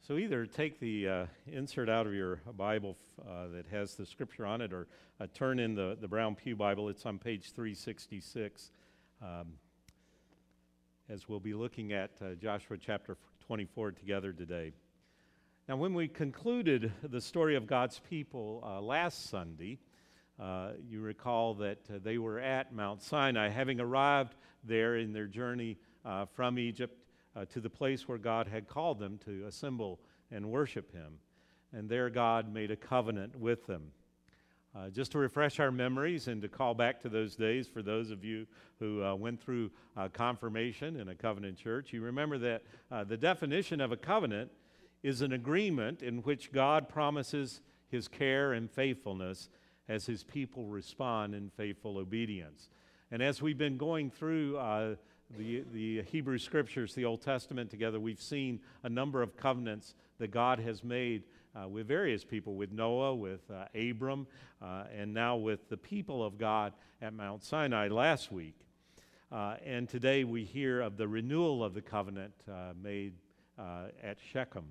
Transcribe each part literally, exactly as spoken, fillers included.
So either take the uh, insert out of your Bible uh, that has the scripture on it, or uh, turn in the, the Brown Pew Bible. It's on page three sixty-six, um, as we'll be looking at uh, Joshua chapter twenty-four together today. Now, when we concluded the story of God's people uh, last Sunday, uh, you recall that uh, they were at Mount Sinai, having arrived there in their journey uh, from Egypt Uh, to the place where God had called them to assemble and worship Him. And there God made a covenant with them. Uh, just to refresh our memories and to call back to those days for those of you who uh, went through uh, confirmation in a covenant church, you remember that uh, the definition of a covenant is an agreement in which God promises His care and faithfulness as His people respond in faithful obedience. And as we've been going through uh, The, the Hebrew Scriptures, the Old Testament together, we've seen a number of covenants that God has made uh, with various people, with Noah, with uh, Abram, uh, and now with the people of God at Mount Sinai last week. Uh, and today we hear of the renewal of the covenant uh, made uh, at Shechem.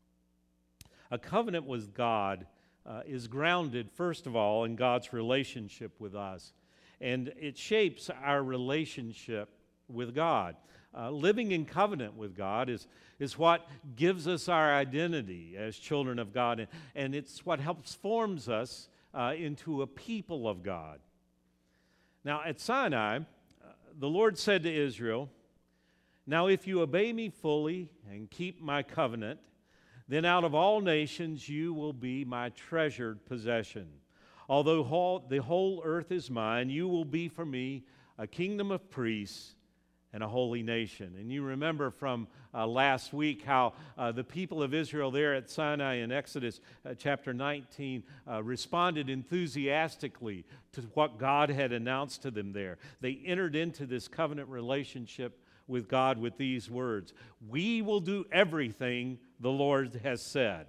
A covenant with God uh, is grounded, first of all, in God's relationship with us. And it shapes our relationship with God. Uh, living in covenant with God is, is what gives us our identity as children of God, and, and it's what helps forms us uh, into a people of God. Now, at Sinai, uh, the Lord said to Israel, "Now if you obey me fully and keep my covenant, then out of all nations you will be my treasured possession. Although whole, the whole earth is mine, you will be for me a kingdom of priests and a holy nation." And you remember from uh, last week how uh, the people of Israel there at Sinai in Exodus uh, chapter nineteen uh, responded enthusiastically to what God had announced to them there. They entered into this covenant relationship with God with these words: "We will do everything the Lord has said."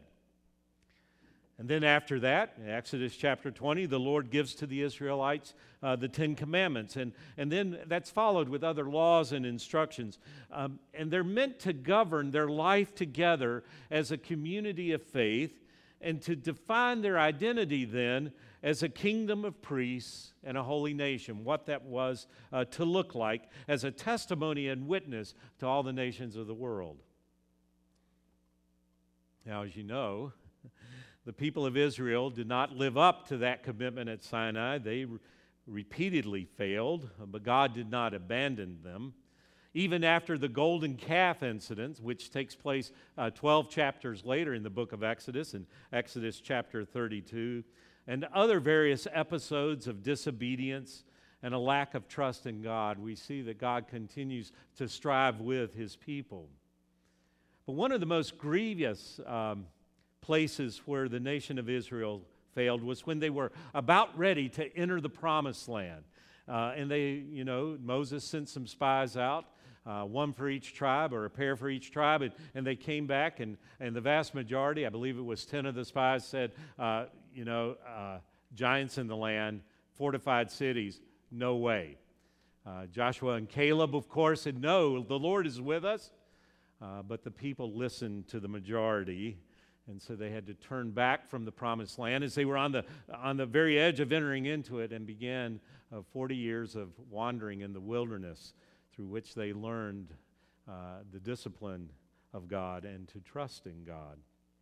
And then after that, in Exodus chapter twenty, the Lord gives to the Israelites uh, the Ten Commandments. And, and then that's followed with other laws and instructions. Um, and they're meant to govern their life together as a community of faith and to define their identity then as a kingdom of priests and a holy nation, what that was uh, to look like as a testimony and witness to all the nations of the world. Now, as you know, the people of Israel did not live up to that commitment at Sinai. They re- repeatedly failed, but God did not abandon them. Even after the golden calf incident, which takes place uh, twelve chapters later in the book of Exodus, in Exodus chapter thirty-two, and other various episodes of disobedience and a lack of trust in God, we see that God continues to strive with His people. But one of the most grievous um, places where the nation of Israel failed was when they were about ready to enter the promised land. Uh, and they, you know, Moses sent some spies out, uh, one for each tribe or a pair for each tribe, and, and they came back, and, and the vast majority, I believe it was ten of the spies, said, uh, you know, uh, giants in the land, fortified cities, no way. Uh, Joshua and Caleb, of course, said, no, the Lord is with us. Uh, but the people listened to the majority. And so they had to turn back from the promised land as they were on the on the very edge of entering into it, and began uh, forty years of wandering in the wilderness, through which they learned uh, the discipline of God and to trust in God.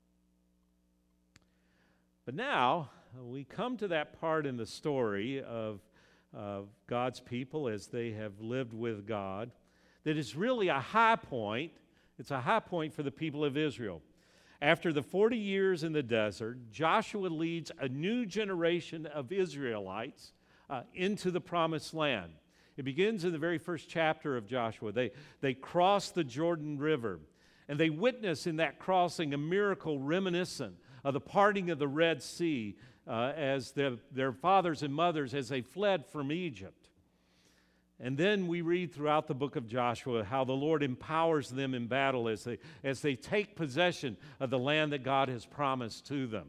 But now we come to that part in the story of, of God's people as they have lived with God that is really a high point. It's a high point for the people of Israel. After the forty years in the desert, Joshua leads a new generation of Israelites uh, into the promised land. It begins in the very first chapter of Joshua. They, they cross the Jordan River, and they witness in that crossing a miracle reminiscent of the parting of the Red Sea uh, as the, their fathers and mothers as they fled from Egypt. And then we read throughout the book of Joshua how the Lord empowers them in battle as they, as they take possession of the land that God has promised to them.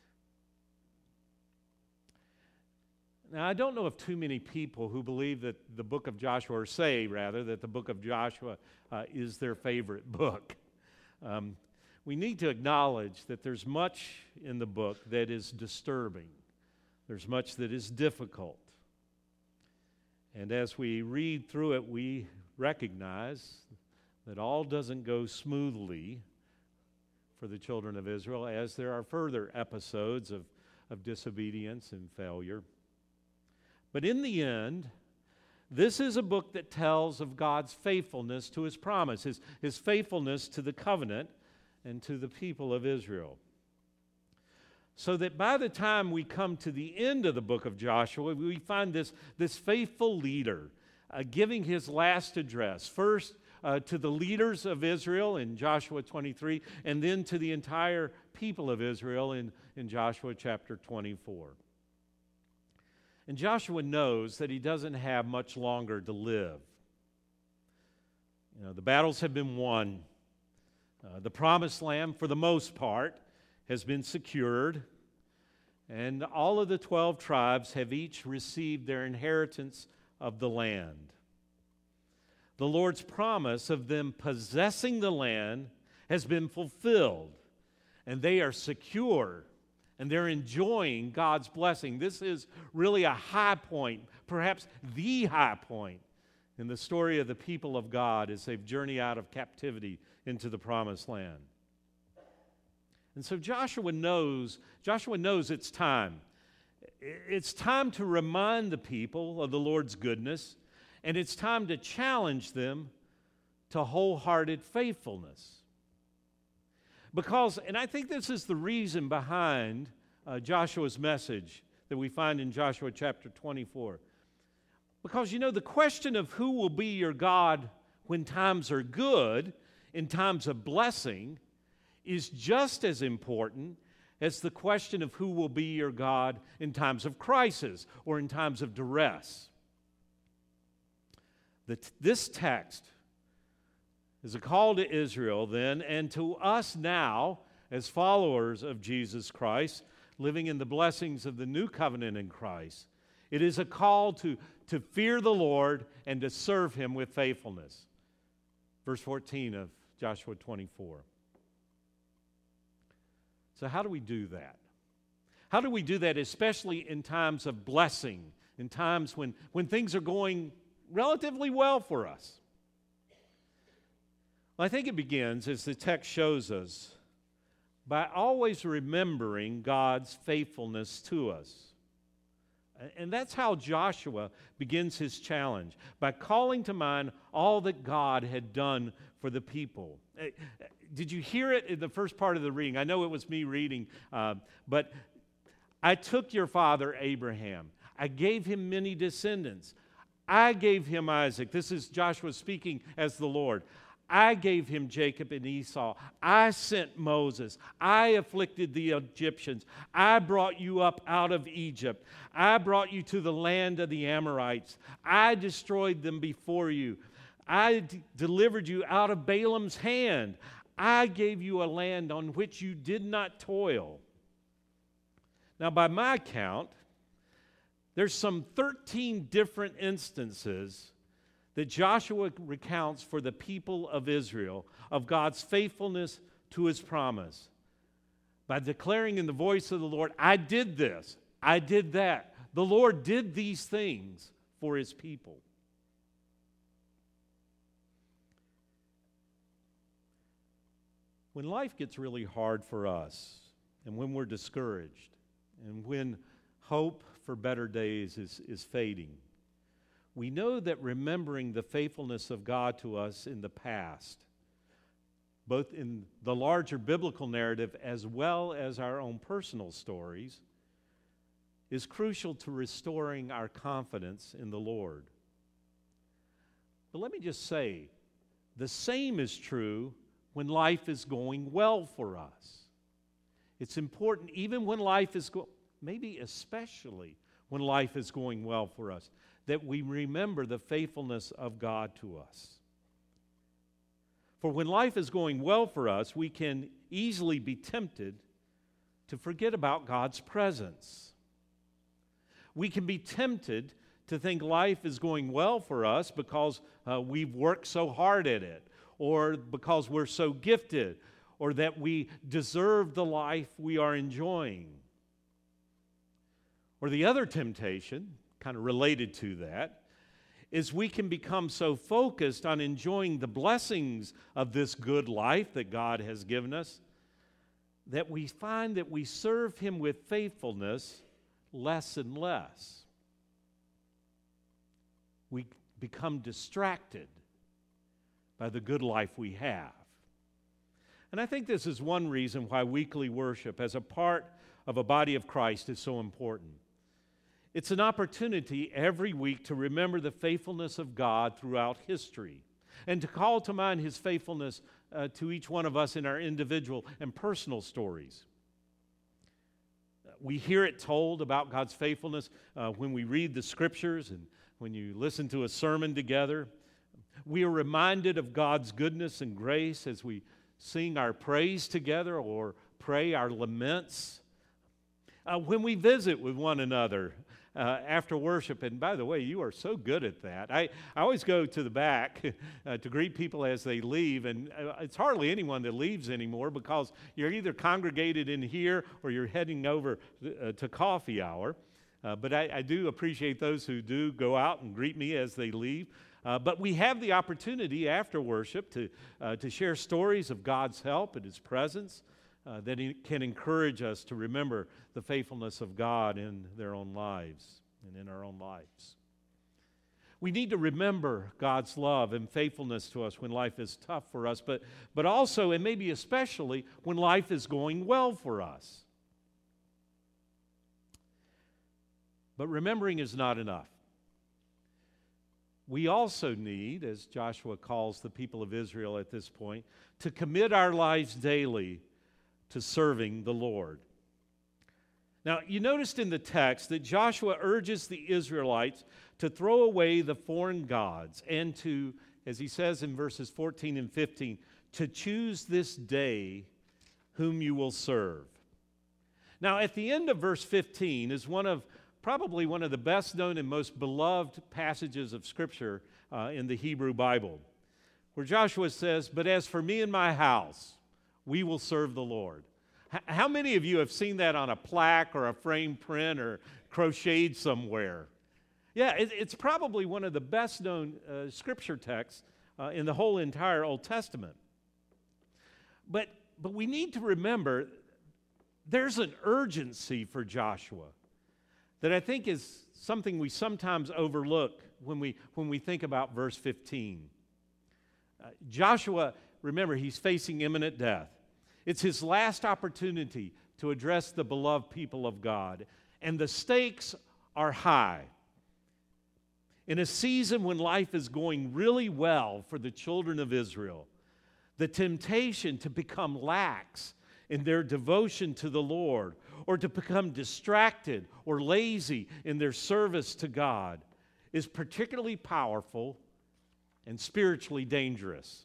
Now, I don't know of too many people who believe that the book of Joshua, or say, rather, that the book of Joshua uh, is their favorite book. Um, we need to acknowledge that there's much in the book that is disturbing. There's much that is difficult. And as we read through it, we recognize that all doesn't go smoothly for the children of Israel, as there are further episodes of, of disobedience and failure. But in the end, this is a book that tells of God's faithfulness to His promise, His, his faithfulness to the covenant and to the people of Israel. So that by the time we come to the end of the book of Joshua, we find this, this faithful leader uh, giving his last address, first uh, to the leaders of Israel in Joshua twenty-three, and then to the entire people of Israel in, in Joshua chapter twenty-four. And Joshua knows that he doesn't have much longer to live. You know, the battles have been won. Uh, the promised land, for the most part, has been secured, and all of the twelve tribes have each received their inheritance of the land. The Lord's promise of them possessing the land has been fulfilled, and they are secure, and they're enjoying God's blessing. This is really a high point, perhaps the high point in the story of the people of God as they've journeyed out of captivity into the promised land. And so Joshua knows, Joshua knows it's time. It's time to remind the people of the Lord's goodness, and it's time to challenge them to wholehearted faithfulness. Because, and I think this is the reason behind uh, Joshua's message that we find in Joshua chapter twenty-four. Because, you know, the question of who will be your God when times are good, in times of blessing, is just as important as the question of who will be your God in times of crisis or in times of duress. The, this text is a call to Israel then, and to us now as followers of Jesus Christ, living in the blessings of the new covenant in Christ. It is a call to, to fear the Lord and to serve Him with faithfulness. Verse fourteen of Joshua twenty-four. So how do we do that? How do we do that, especially in times of blessing, in times when, when things are going relatively well for us? Well, I think it begins, as the text shows us, by always remembering God's faithfulness to us. And that's how Joshua begins his challenge, by calling to mind all that God had done for the people. Did you hear it in the first part of the reading? I know it was me reading, uh, but I took your father Abraham. I gave him many descendants. I gave him Isaac. This is Joshua speaking as the Lord. I gave him Jacob and Esau. I sent Moses. I afflicted the Egyptians. I brought you up out of Egypt. I brought you to the land of the Amorites. I destroyed them before you. I d- delivered you out of Balaam's hand. I gave you a land on which you did not toil. Now, by my count, there's some thirteen different instances that Joshua recounts for the people of Israel of God's faithfulness to His promise. By declaring in the voice of the Lord, I did this, I did that. The Lord did these things for His people. When life gets really hard for us, and when we're discouraged, and when hope for better days is, is fading, we know that remembering the faithfulness of God to us in the past, both in the larger biblical narrative as well as our own personal stories, is crucial to restoring our confidence in the Lord. But let me just say, the same is true when life is going well for us. It's important, even when life is going, maybe especially when life is going well for us, that we remember the faithfulness of God to us. For when life is going well for us, we can easily be tempted to forget about God's presence. We can be tempted to think life is going well for us because uh, we've worked so hard at it, or because we're so gifted, or that we deserve the life we are enjoying. Or the other temptation, kind of related to that, is we can become so focused on enjoying the blessings of this good life that God has given us that we find that we serve Him with faithfulness less and less. We become distracted by the good life we have. And I think this is one reason why weekly worship as a part of a body of Christ is so important. It's an opportunity every week to remember the faithfulness of God throughout history and to call to mind His faithfulness uh, to each one of us in our individual and personal stories. We hear it told about God's faithfulness uh, when we read the Scriptures and when you listen to a sermon together. We are reminded of God's goodness and grace as we sing our praise together or pray our laments. Uh, when we visit with one another uh, after worship, and by the way, you are so good at that. I, I always go to the back uh, to greet people as they leave, and uh, it's hardly anyone that leaves anymore because you're either congregated in here or you're heading over uh, to coffee hour. Uh, but I, I do appreciate those who do go out and greet me as they leave. Uh, but we have the opportunity after worship to, uh, to share stories of God's help and His presence uh, that He can encourage us to remember the faithfulness of God in their own lives and in our own lives. We need to remember God's love and faithfulness to us when life is tough for us, but, but also, and maybe especially, when life is going well for us. But remembering is not enough. We also need, as Joshua calls the people of Israel at this point, to commit our lives daily to serving the Lord. Now, you noticed in the text that Joshua urges the Israelites to throw away the foreign gods and to, as he says in verses fourteen and fifteen, to choose this day whom you will serve. Now, at the end of verse fifteen is one of probably one of the best known and most beloved passages of Scripture uh, in the Hebrew Bible, where Joshua says, "But as for me and my house, we will serve the Lord." H- how many of you have seen that on a plaque or a framed print or crocheted somewhere? Yeah, it, it's probably one of the best known uh, Scripture texts uh, in the whole entire Old Testament. But, but we need to remember there's an urgency for Joshua that I think is something we sometimes overlook when we, when we think about verse fifteen. Uh, Joshua, remember, he's facing imminent death. It's his last opportunity to address the beloved people of God, and the stakes are high. In a season when life is going really well for the children of Israel, the temptation to become lax in their devotion to the Lord, or to become distracted or lazy in their service to God, is particularly powerful and spiritually dangerous.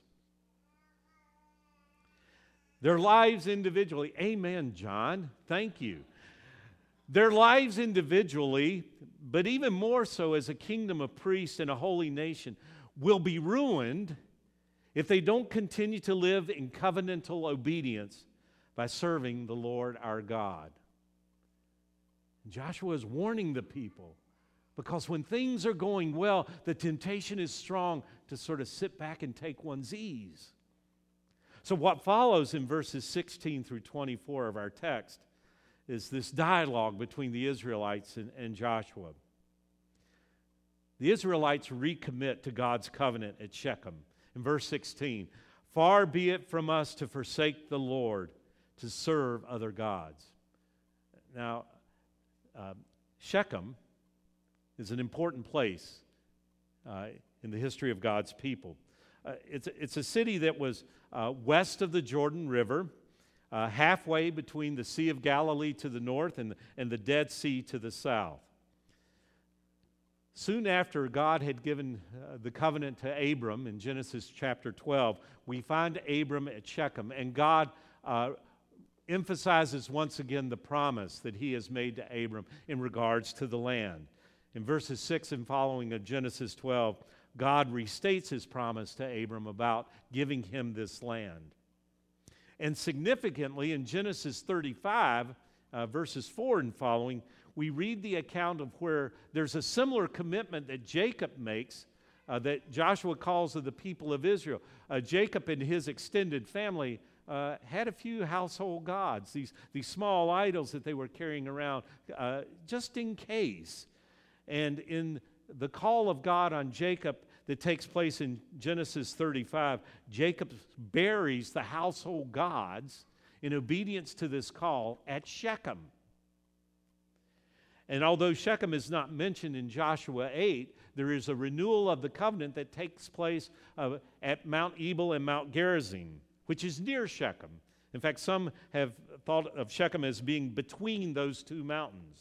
Their lives individually, amen, John, thank you. Their lives individually, but even more so as a kingdom of priests and a holy nation, will be ruined if they don't continue to live in covenantal obedience by serving the Lord our God. Joshua is warning the people because when things are going well, the temptation is strong to sort of sit back and take one's ease. So what follows in verses sixteen through twenty-four of our text is this dialogue between the Israelites and, and Joshua. The Israelites recommit to God's covenant at Shechem. In verse sixteen, "Far be it from us to forsake the Lord, to serve other gods." Now, uh, Shechem is an important place uh, in the history of God's people. Uh, it's, it's a city that was uh, west of the Jordan River, uh, halfway between the Sea of Galilee to the north and, and the Dead Sea to the south. Soon after God had given uh, the covenant to Abram in Genesis chapter twelve, we find Abram at Shechem, and God uh, emphasizes once again the promise that He has made to Abram in regards to the land. In verses six and following of Genesis twelve, God restates His promise to Abram about giving him this land. And significantly, in Genesis thirty-five, uh, verses four and following, we read the account of where there's a similar commitment that Jacob makes, uh, that Joshua calls of the people of Israel. Uh, Jacob and his extended family uh, had a few household gods, these, these small idols that they were carrying around uh, just in case. And in the call of God on Jacob that takes place in Genesis thirty-five, Jacob buries the household gods in obedience to this call at Shechem. And although Shechem is not mentioned in Joshua eight, there is a renewal of the covenant that takes place uh, at Mount Ebal and Mount Gerizim, which is near Shechem. In fact, some have thought of Shechem as being between those two mountains.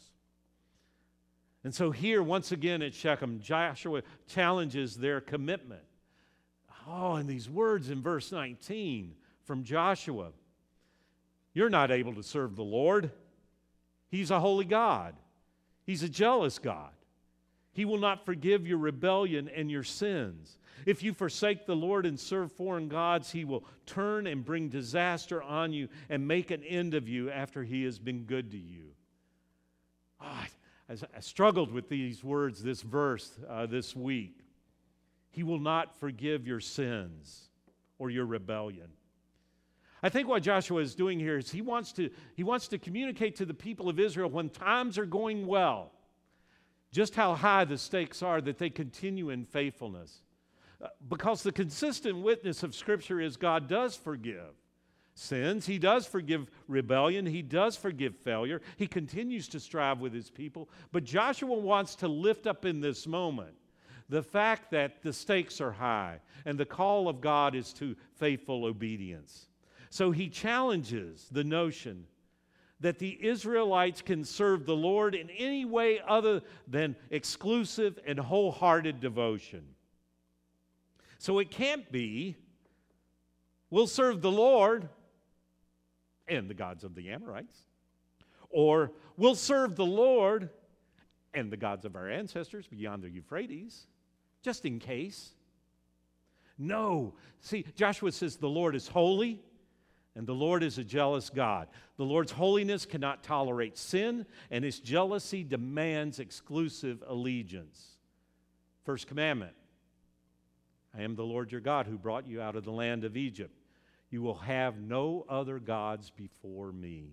And so here, once again at Shechem, Joshua challenges their commitment. Oh, and these words in verse nineteen from Joshua. You're not able to serve the Lord. He's a holy God. He's a jealous God. He will not forgive your rebellion and your sins. If you forsake the Lord and serve foreign gods, He will turn and bring disaster on you and make an end of you after He has been good to you. Oh, I, I struggled with these words, this verse, uh, this week. He will not forgive your sins or your rebellion. I think what Joshua is doing here is he wants to, he wants to communicate to the people of Israel when times are going well, just how high the stakes are that they continue in faithfulness. Uh, because the consistent witness of Scripture is God does forgive sins. He does forgive rebellion. He does forgive failure. He continues to strive with His people. But Joshua wants to lift up in this moment the fact that the stakes are high and the call of God is to faithful obedience. So he challenges the notion that the Israelites can serve the Lord in any way other than exclusive and wholehearted devotion. So it can't be, we'll serve the Lord and the gods of the Amorites, or we'll serve the Lord and the gods of our ancestors beyond the Euphrates, just in case. No. See, Joshua says the Lord is holy, and the Lord is a jealous God. The Lord's holiness cannot tolerate sin, and His jealousy demands exclusive allegiance. First commandment, I am the Lord your God who brought you out of the land of Egypt. You will have no other gods before me.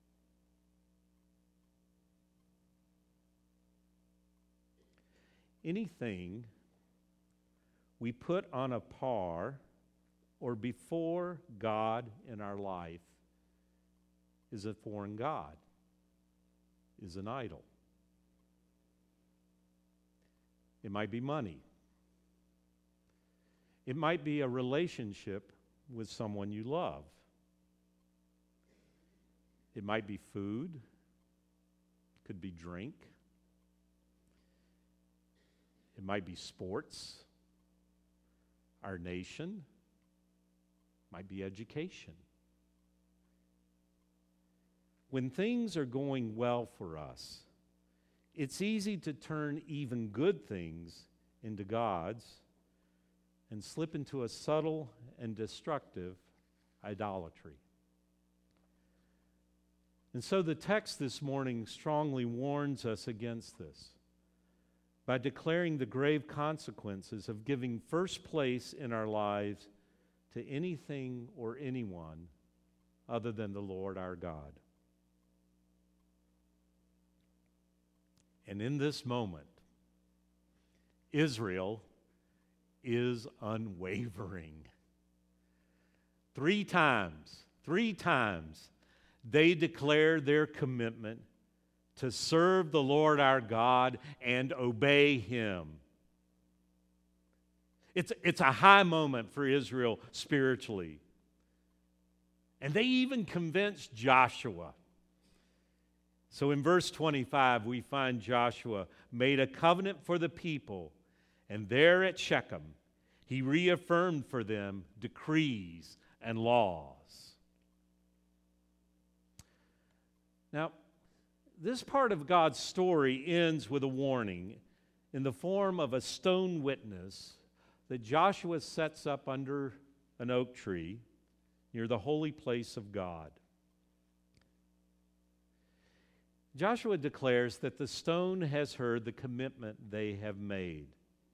Anything we put on a par or before God in our life is a foreign god, is an idol. It might be money. It might be a relationship with someone you love. It might be food. It could be drink. It might be sports, our nation. Might be education. When things are going well for us, it's easy to turn even good things into gods and slip into a subtle and destructive idolatry. And so the text this morning strongly warns us against this by declaring the grave consequences of giving first place in our lives to anything or anyone other than the Lord our God. And in this moment, Israel is unwavering. Three times, three times, they declare their commitment to serve the Lord our God and obey Him. It's, it's a high moment for Israel spiritually. And they even convinced Joshua. So in verse twenty-five, we find Joshua made a covenant for the people, and there at Shechem, he reaffirmed for them decrees and laws. Now, this part of God's story ends with a warning in the form of a stone witness that Joshua sets up under an oak tree. near the holy place of God. Joshua declares that the stone has heard the commitment they have made.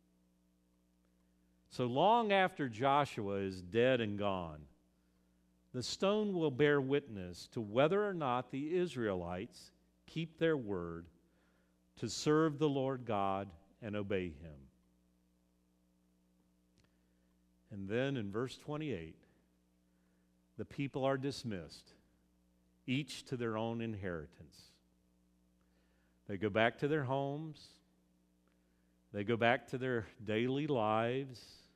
So long after Joshua is dead and gone, the stone will bear witness to whether or not the Israelites keep their word to serve the Lord God and obey Him. And then in verse twenty-eight, the people are dismissed, each to their own inheritance. They go back to their homes. They go back to their daily lives.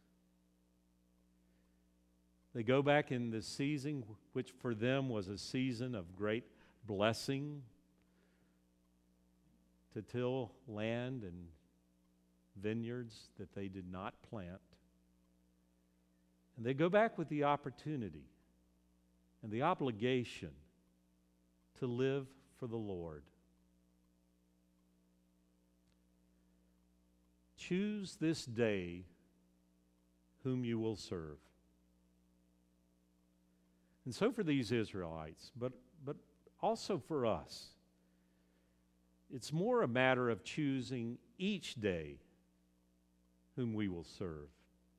They go back in the season which for them was a season of great blessing, to till land and vineyards that they did not plant. And they go back with the opportunity and the obligation to live for the Lord. Choose this day whom you will serve. And so for these Israelites, but, but also for us, it's more a matter of choosing each day whom we will serve.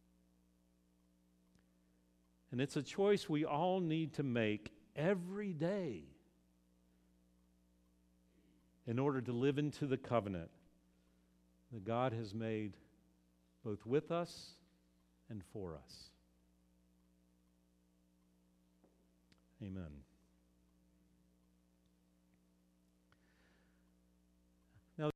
And it's a choice we all need to make every day in order to live into the covenant that God has made both with us and for us. Amen.